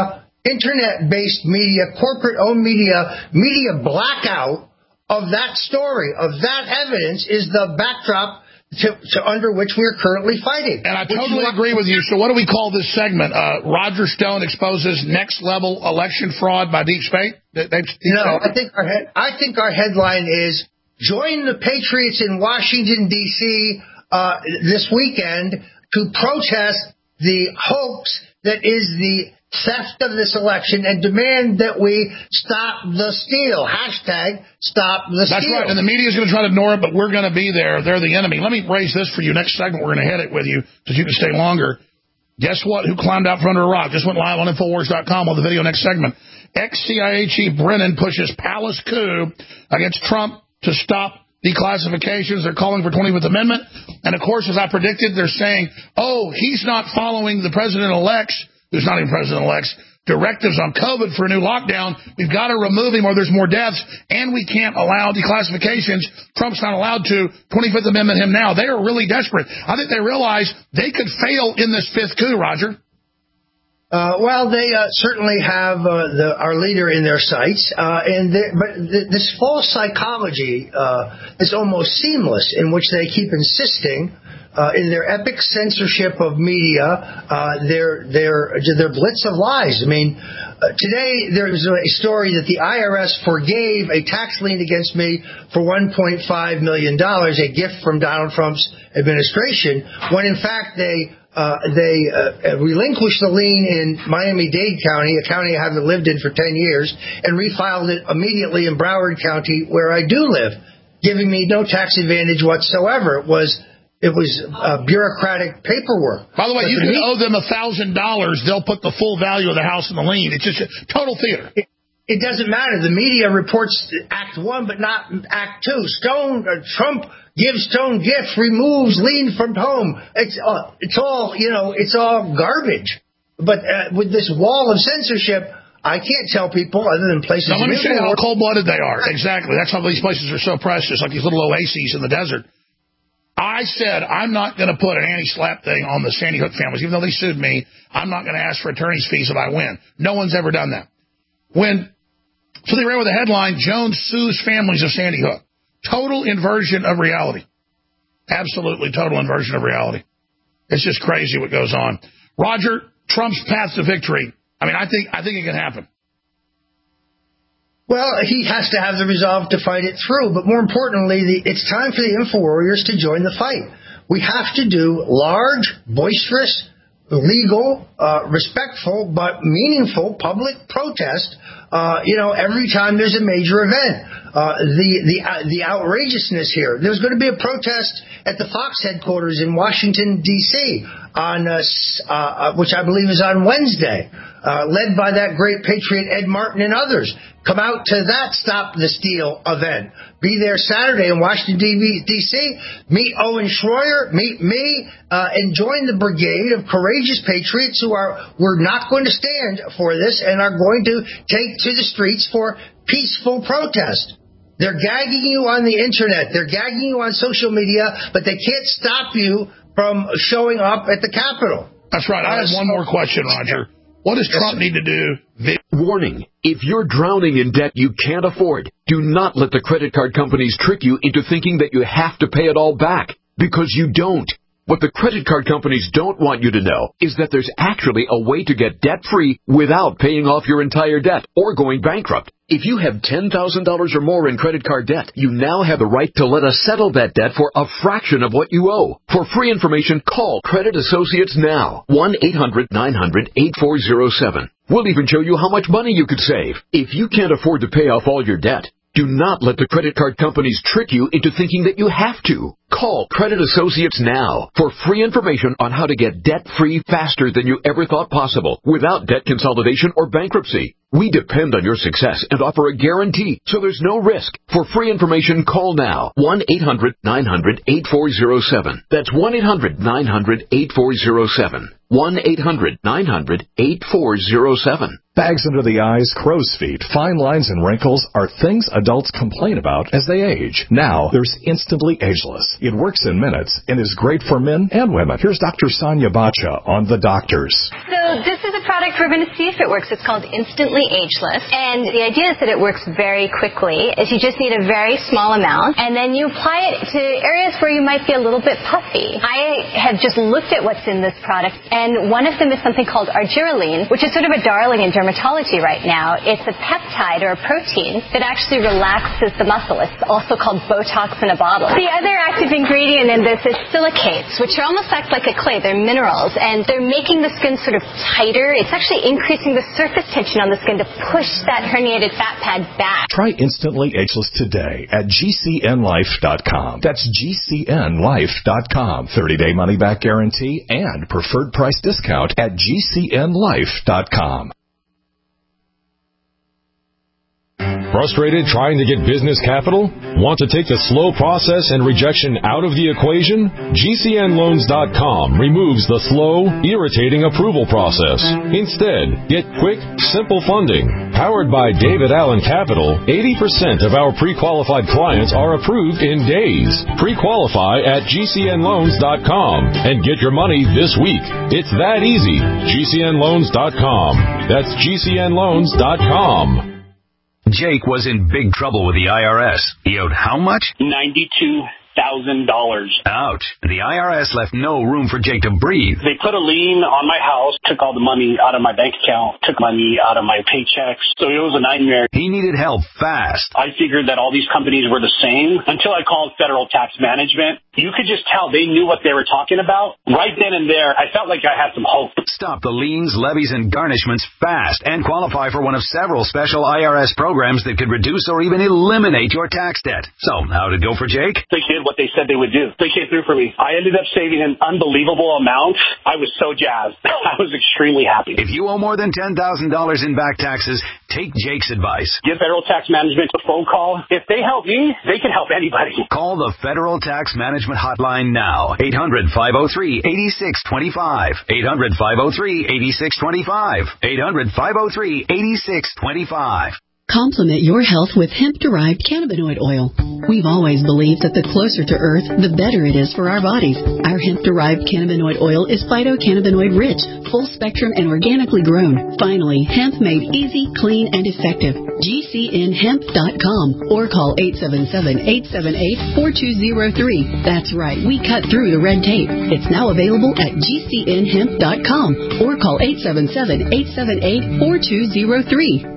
internet-based media, corporate-owned media blackout of that story, of that evidence, is the backdrop to under which we're currently fighting. And I totally agree with you. So what do we call this segment? Roger Stone exposes next-level election fraud by Deep State? I think our headline is, join the Patriots in Washington, D.C. This weekend to protest the hoax that is the theft of this election and demand that we stop the steal. Hashtag stop the steal. That's right, and the media is going to try to ignore it, but we're going to be there. They're the enemy. Let me raise this for you. Next segment, we're going to hit it with you because you can stay longer. Guess what? Who climbed out from under a rock? Just went live on Infowars.com on the video next segment. Ex-CIA Chief Brennan pushes palace coup against Trump to stop declassifications. They're calling for 25th Amendment. And, of course, as I predicted, they're saying, he's not following the president-elect's, who's not even president-elect's, directives on COVID for a new lockdown. We've got to remove him or there's more deaths, and we can't allow declassifications. Trump's not allowed to 25th Amendment him now. They are really desperate. I think they realize they could fail in this fifth coup, Roger. Well, they certainly have our leader in their sights, but this false psychology is almost seamless, in which they keep insisting in their epic censorship of media, their blitz of lies. I mean, today there was a story that the IRS forgave a tax lien against me for $1.5 million, a gift from Donald Trump's administration, when in fact they relinquished the lien in Miami-Dade County, a county I haven't lived in for 10 years, and refiled it immediately in Broward County, where I do live, giving me no tax advantage whatsoever. It was bureaucratic paperwork. By the way, you can owe them $1,000. They'll put the full value of the house in the lien. It's just total theater. It doesn't matter. The media reports Act 1, but not Act 2. Trump gives Stone gift, removes lien from home. It's all garbage. But with this wall of censorship, I can't tell people other than places. Now, let me show you how cold-blooded they are. Exactly. That's how these places are so precious, like these little oases in the desert. I said I'm not going to put an anti-SLAPP thing on the Sandy Hook families. Even though they sued me, I'm not going to ask for attorney's fees if I win. No one's ever done that. So they ran with the headline, Jones sues families of Sandy Hook. Total inversion of reality. Absolutely total inversion of reality. It's just crazy what goes on. Roger, Trump's path to victory. I mean, I think it can happen. Well, he has to have the resolve to fight it through. But more importantly, it's time for the InfoWarriors to join the fight. We have to do large, boisterous, legal, respectful, but meaningful public protest, every time there's a major event. The outrageousness here. There's going to be a protest at the Fox headquarters in Washington, D.C., which I believe is on Wednesday, led by that great patriot Ed Martin and others. Come out to that Stop the Steal event. Be there Saturday in Washington, D.C. Meet Owen Schroyer, meet me, and join the brigade of courageous patriots we're not going to stand for this and are going to take to the streets for peaceful protest. They're gagging you on the internet. They're gagging you on social media, but they can't stop you from showing up at the Capitol. That's right. I have one more question, Roger. What does Trump need to do? Warning. If you're drowning in debt you can't afford, do not let the credit card companies trick you into thinking that you have to pay it all back, because you don't. What the credit card companies don't want you to know is that there's actually a way to get debt-free without paying off your entire debt or going bankrupt. If you have $10,000 or more in credit card debt, you now have the right to let us settle that debt for a fraction of what you owe. For free information, call Credit Associates now. 1-800-900-8407. We'll even show you how much money you could save. If you can't afford to pay off all your debt, do not let the credit card companies trick you into thinking that you have to. Call Credit Associates now for free information on how to get debt-free faster than you ever thought possible without debt consolidation or bankruptcy. We depend on your success and offer a guarantee, so there's no risk. For free information, call now. 1-800-900-8407. That's 1-800-900-8407. 1-800-900-8407. Bags under the eyes, crow's feet, fine lines, and wrinkles are things adults complain about as they age. Now, there's Instantly Ageless. It works in minutes and is great for men and women. Here's Dr. Sonia Bacha on The Doctors. So this is a product we're going to see if it works. It's called Instantly Ageless. And the idea is that it works very quickly. Is you just need a very small amount, and then you apply it to areas where you might be a little bit puffy. I have just looked at what's in this product, and one of them is something called argireline, which is sort of a darling in dermatology right now. It's a peptide or a protein that actually relaxes the muscle. It's also called Botox in a bottle. The other active ingredient in this is silicates, which are almost act like a clay. They're minerals, and they're making the skin sort of tighter. It's actually increasing the surface tension on the skin to push that herniated fat pad back. Try Instantly Ageless today at GCNlife.com. That's GCNlife.com. 30-day money-back guarantee and preferred price discount at GCNlife.com. Frustrated trying to get business capital? Want to take the slow process and rejection out of the equation? GCNloans.com removes the slow, irritating approval process. Instead, get quick, simple funding. Powered by David Allen Capital, 80% of our pre-qualified clients are approved in days. Pre-qualify at GCNloans.com and get your money this week. It's that easy. GCNloans.com. That's GCNloans.com. Jake was in big trouble with the IRS. He owed how much? $92,000. Ouch. The IRS left no room for Jake to breathe. They put a lien on my house, took all the money out of my bank account, took money out of my paychecks. So it was a nightmare. He needed help fast. I figured that all these companies were the same until I called Federal Tax Management. You could just tell they knew what they were talking about. Right then and there, I felt like I had some hope. Stop the liens, levies, and garnishments fast and qualify for one of several special IRS programs that could reduce or even eliminate your tax debt. So, how'd it go for Jake? They did what they said they would do. They came through for me. I ended up saving an unbelievable amount. I was so jazzed. I was extremely happy. If you owe more than $10,000 in back taxes, take Jake's advice. Give Federal Tax Management a phone call. If they help me, they can help anybody. Call the Federal Tax Management hotline now. 800-503-8625. 800-503-8625. 800-503-8625. Complement your health with hemp-derived cannabinoid oil. We've always believed that the closer to Earth, the better it is for our bodies. Our hemp-derived cannabinoid oil is phytocannabinoid-rich, full-spectrum, and organically grown. Finally, hemp made easy, clean, and effective. GCNhemp.com or call 877-878-4203. That's right, we cut through the red tape. It's now available at GCNhemp.com or call 877-878-4203.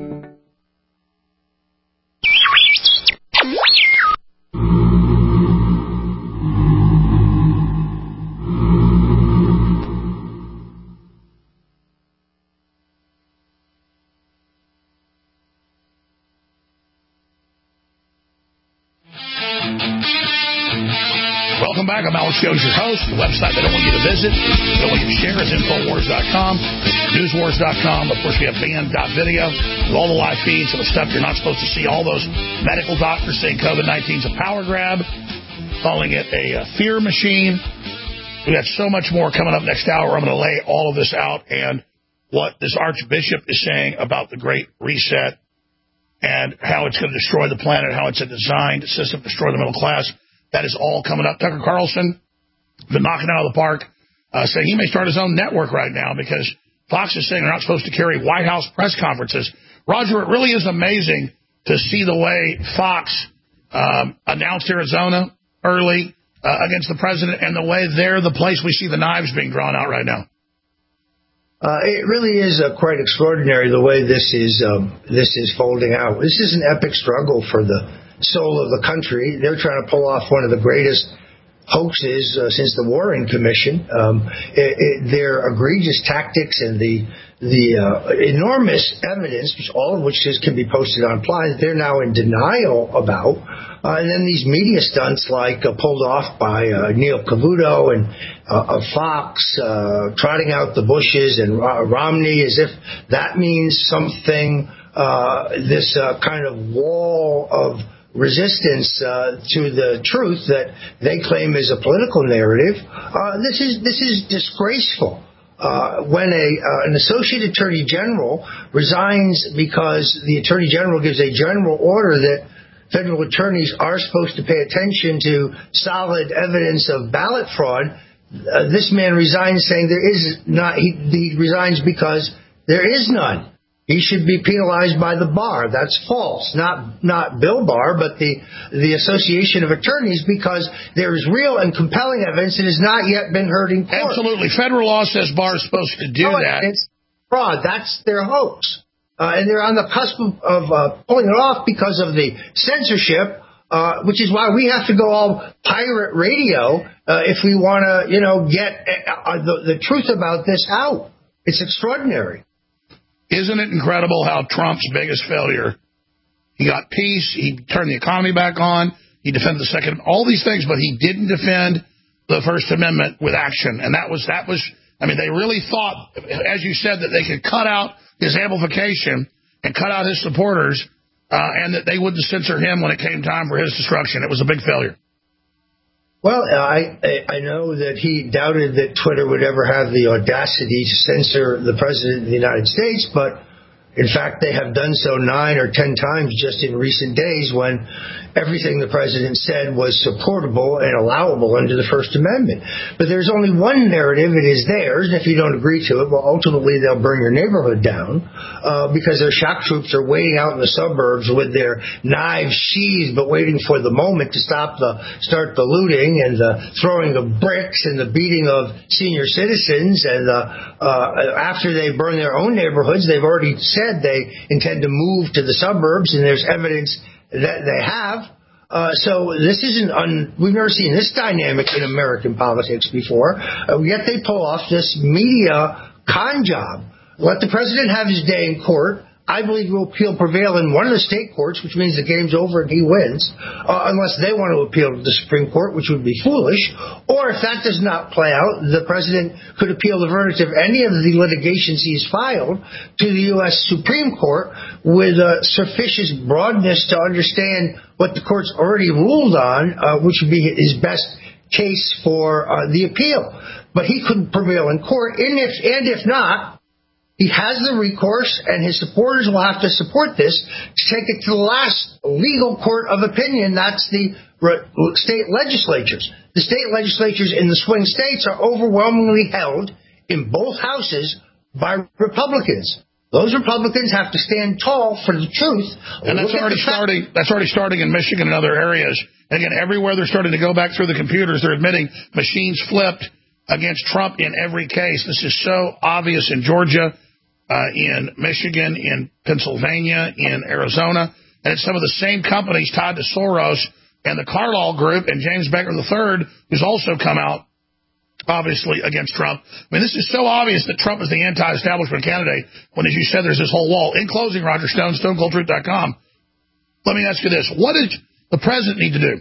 Welcome back. I'm Alex Jones, your host. The website they don't want you to visit, they don't want you to share is Infowars.com, Newswars.com. Of course, we have band.video with all the live feeds and the stuff you're not supposed to see. All those medical doctors saying COVID-19 is a power grab, calling it a fear machine. We got so much more coming up next hour. I'm going to lay all of this out and what this archbishop is saying about the Great Reset and how it's going to destroy the planet, how it's a designed system to destroy the middle class. That is all coming up. Tucker Carlson been knocking it out of the park, saying he may start his own network right now because Fox is saying they're not supposed to carry White House press conferences. Roger, it really is amazing to see the way Fox announced Arizona early against the president and the way they're the place we see the knives being drawn out right now. It really is quite extraordinary the way this is folding out. This is an epic struggle for the soul of the country. They're trying to pull off one of the greatest hoaxes since the Warren Commission. Their egregious tactics and the enormous evidence, all of which can be posted online, they're now in denial about. And then these media stunts like pulled off by Neil Cavuto and Fox, trotting out the Bushes and Romney as if that means something, this kind of wall of resistance to the truth that they claim is a political narrative. This is disgraceful. when an associate attorney general resigns because the attorney general gives a general order that federal attorneys are supposed to pay attention to solid evidence of ballot fraud, this man resigns saying there is not. He resigns because there is none. He should be penalized by the bar. That's false. Not Bill Barr, but the Association of Attorneys, because there is real and compelling evidence that has not yet been heard in court. Absolutely. Federal law says Barr is supposed to do that. It's fraud. That's their hoax. And they're on the cusp of pulling it off because of the censorship, which is why we have to go all pirate radio if we want to, get the truth about this out. It's extraordinary. Isn't it incredible how Trump's biggest failure, he got peace, he turned the economy back on, he defended the Second, all these things, but he didn't defend the First Amendment with action. And that was, I mean, they really thought, as you said, that they could cut out his amplification and cut out his supporters, and that they wouldn't censor him when it came time for his destruction. It was a big failure. Well, I know that he doubted that Twitter would ever have the audacity to censor the President of the United States, but in fact, they have done so 9 or 10 times just in recent days when everything the President said was supportable and allowable under the First Amendment. But there's only one narrative. It is theirs, and if you don't agree to it, well, ultimately they'll burn your neighborhood down because their shock troops are waiting out in the suburbs with their knives sheathed but waiting for the moment to start the looting and the throwing of bricks and the beating of senior citizens. And after they burn their own neighborhoods, they've already said they intend to move to the suburbs, and there's evidence that they have. So this isn't we've never seen this dynamic in American politics before. Yet they pull off this media con job. Let the president have his day in court. I believe he'll prevail in one of the state courts, which means the game's over and he wins, unless they want to appeal to the Supreme Court, which would be foolish. Or if that does not play out, the president could appeal the verdict of any of the litigations he's filed to the U.S. Supreme Court with sufficient broadness to understand what the court's already ruled on, which would be his best case for the appeal. But he couldn't prevail in court, and if not, he has the recourse, and his supporters will have to support this to take it to the last legal court of opinion. That's the state legislatures. The state legislatures in the swing states are overwhelmingly held in both houses by Republicans. Those Republicans have to stand tall for the truth. And that's already starting in Michigan and other areas. And again, everywhere they're starting to go back through the computers, they're admitting machines flipped against Trump in every case. This is so obvious in Georgia, in Michigan, in Pennsylvania, in Arizona. And it's some of the same companies tied to Soros and the Carlyle Group and James Baker III, who's also come out, obviously, against Trump. I mean, this is so obvious that Trump is the anti-establishment candidate when, as you said, there's this whole wall. In closing, Roger Stone, StoneColdTruth.com, let me ask you this. What does the president need to do?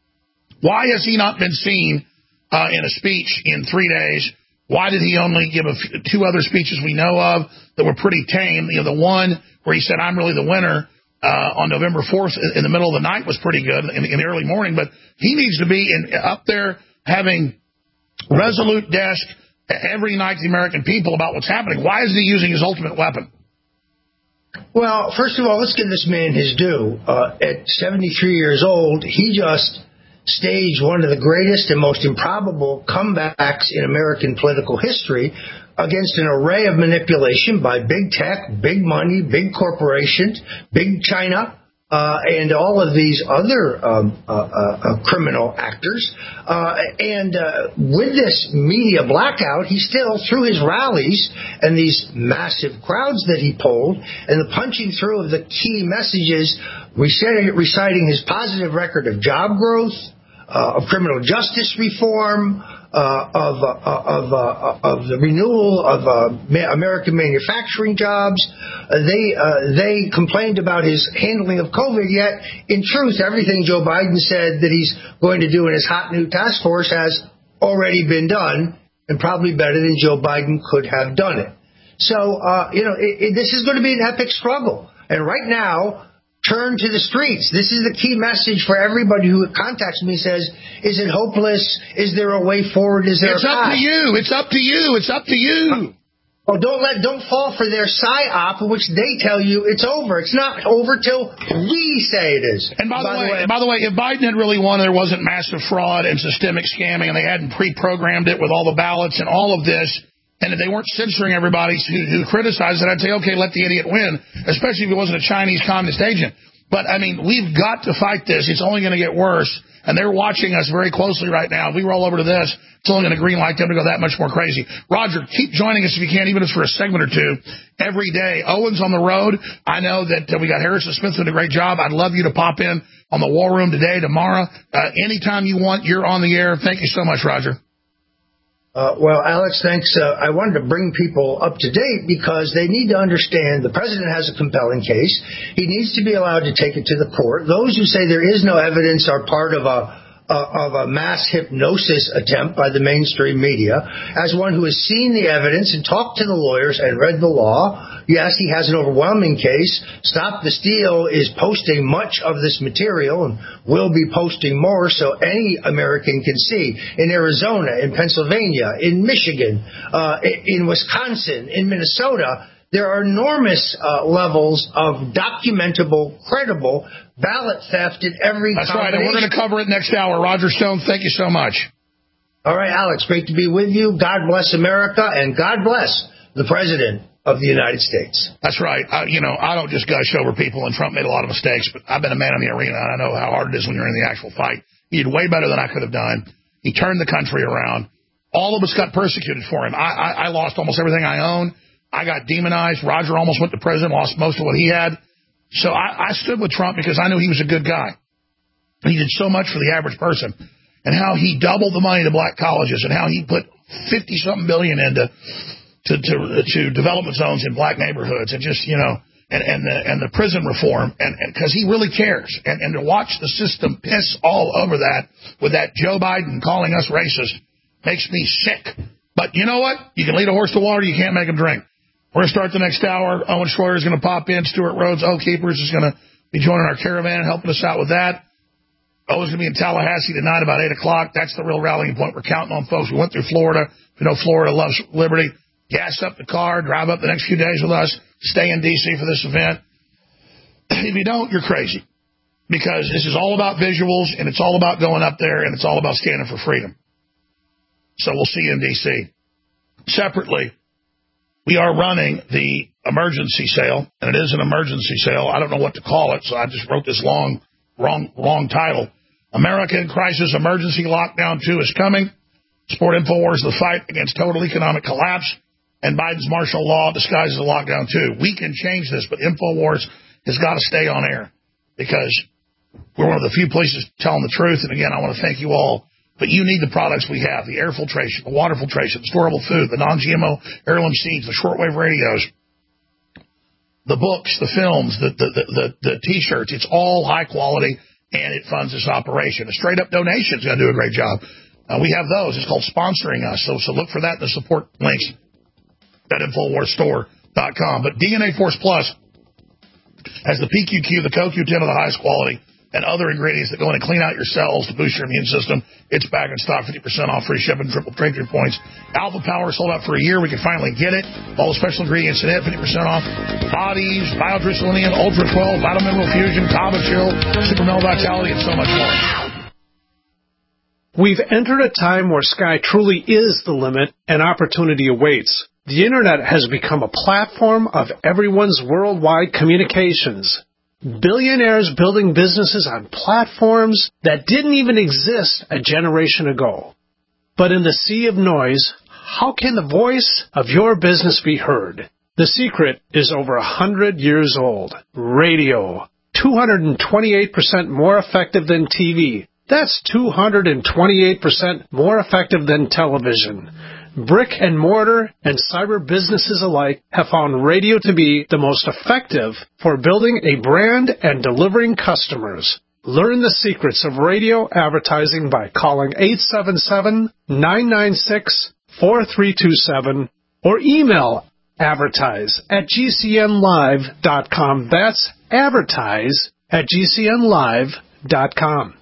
Why has he not been seen in a speech in 3 days? Why did he only give two other speeches we know of that were pretty tame? The one where he said, I'm really the winner on November 4th in the middle of the night was pretty good in the early morning. But he needs to be up there having resolute desk every night to the American people about what's happening. Why isn't he using his ultimate weapon? Well, first of all, let's give this man his due. At 73 years old, he just staged one of the greatest and most improbable comebacks in American political history against an array of manipulation by big tech, big money, big corporations, big China, and all of these other criminal actors. And with this media blackout, he still, through his rallies and these massive crowds that he polled, and the punching through of the key messages, reciting his positive record of job growth, of criminal justice reform, of the renewal of American manufacturing jobs. They complained about his handling of COVID, yet in truth, everything Joe Biden said that he's going to do in his hot new task force has already been done, and probably better than Joe Biden could have done it. So, this is going to be an epic struggle. And right now, turn to the streets. This is the key message for everybody who contacts me, says, is it hopeless? Is there a way forward? Is there It's up to you. It's up to you. It's up to you. Well, don't fall for their psyop, which they tell you it's over. It's not over till we say it is. And by the way, if Biden had really won, there wasn't massive fraud and systemic scamming, and they hadn't pre-programmed it with all the ballots and all of this, and if they weren't censoring everybody who criticized it, I'd say, okay, let the idiot win, especially if it wasn't a Chinese communist agent. But, I mean, we've got to fight this. It's only going to get worse. And they're watching us very closely right now. If we roll over to this, it's only going to green light them to go that much more crazy. Roger, keep joining us if you can, even if it's for a segment or two, every day. Owen's on the road. I know that we got Harrison Smith doing a great job. I'd love you to pop in on the War Room today, tomorrow. Anytime you want, you're on the air. Thank you so much, Roger. Well, Alex, thanks. I wanted to bring people up to date because they need to understand the president has a compelling case. He needs to be allowed to take it to the court. Those who say there is no evidence are part of a mass hypnosis attempt by the mainstream media. As one who has seen the evidence and talked to the lawyers and read the law, yes, he has an overwhelming case. Stop the Steal is posting much of this material and will be posting more so any American can see. In Arizona, in Pennsylvania, in Michigan, in Wisconsin, in Minnesota, there are enormous levels of documentable, credible ballot theft in every That's right, and we're going to cover it next hour. Roger Stone, thank you so much. All right, Alex, great to be with you. God bless America, and God bless the President of the United States. That's right. I don't just gush over people, and Trump made a lot of mistakes, but I've been a man in the arena, and I know how hard it is when you're in the actual fight. He did way better than I could have done. He turned the country around. All of us got persecuted for him. I lost almost everything I own. I got demonized. Roger almost went to prison, lost most of what he had. So I stood with Trump because I knew he was a good guy. And he did so much for the average person. And how he doubled the money to black colleges and how he put 50-something billion into to development zones in black neighborhoods and just, and the prison reform. And because he really cares. And to watch the system piss all over that with that Joe Biden calling us racist makes me sick. But you know what? You can lead a horse to water. You can't make him drink. We're going to start the next hour. Owen Schroyer is going to pop in. Stuart Rhodes, Oath Keepers, is going to be joining our caravan and helping us out with that. Owen's going to be in Tallahassee tonight about 8 o'clock. That's the real rallying point. We're counting on folks. We went through Florida. You know, Florida loves liberty. Gas up the car. Drive up the next few days with us. Stay in D.C. for this event. If you don't, you're crazy. Because this is all about visuals, and it's all about going up there, and it's all about standing for freedom. So we'll see you in D.C. Separately, we are running the emergency sale, and it is an emergency sale. I don't know what to call it, so I just wrote this wrong title. America in Crisis Emergency Lockdown 2 is coming. Support InfoWars, the fight against total economic collapse, and Biden's martial law disguises a lockdown 2. We can change this, but InfoWars has got to stay on air because we're one of the few places telling the truth. And again, I want to thank you all. But you need the products we have, the air filtration, the water filtration, the storable food, the non-GMO heirloom seeds, the shortwave radios, the books, the films, the T-shirts. It's all high quality, and it funds this operation. A straight-up donation is going to do a great job. We have those. It's called sponsoring us. So look for that in the support links at InfoWarsStore.com. But DNA Force Plus has the PQQ, the CoQ10 of the highest quality, and other ingredients that go in and clean out your cells to boost your immune system. It's back in stock, 50% off, free shipping, triple trade points. Alpha Power sold out for a year. We can finally get it. All the special ingredients in it, 50% off. Bodies, Biodrysselinium, Ultra 12, Vitamin Mineral Fusion, Kava Chill, Super Mel Vitality, and so much more. We've entered a time where sky truly is the limit and opportunity awaits. The Internet has become a platform of everyone's worldwide communications. Billionaires building businesses on platforms that didn't even exist a generation ago. But in the sea of noise, how can the voice of your business be heard? The secret is over 100 years old. Radio. 228% more effective than TV. That's 228% more effective than television. Brick and mortar and cyber businesses alike have found radio to be the most effective for building a brand and delivering customers. Learn the secrets of radio advertising by calling 877-996-4327 or email advertise@gcnlive.com. That's advertise at GCNlive.com.